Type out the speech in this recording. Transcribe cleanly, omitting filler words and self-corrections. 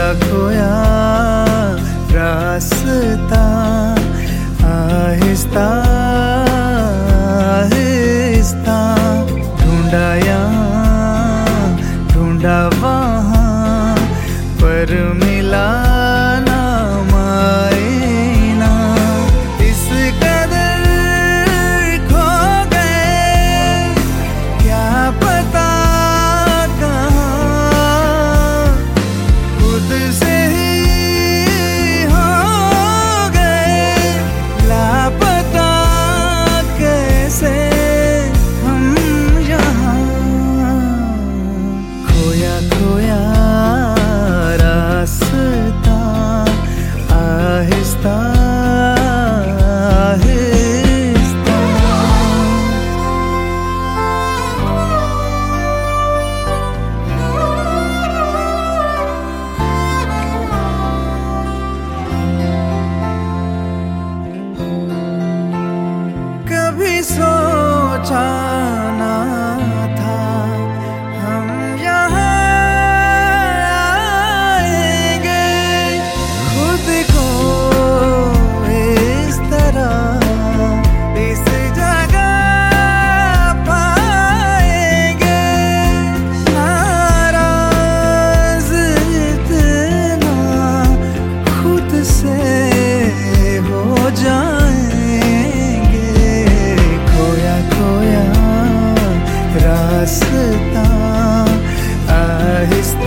खोया रास्ता आहिस्ता आहिस्ता, ढूंढा यहाँ ढूंढा वहाँ पर मिला ना मायना। इस कदर खो गए क्या पता कहाँ, खुद से ही हो गए लापता कैसे हम यहाँ। खोया खोया रास्ता आहिस्ता आहिस्ता। कभी सोचा ना था हम यहाँ आएंगे, खुद को इस तरह इस जगह पाएंगे। नाराज इतना खुद से हो जाएंगे। खोया खोया रास्ता आहिस्ता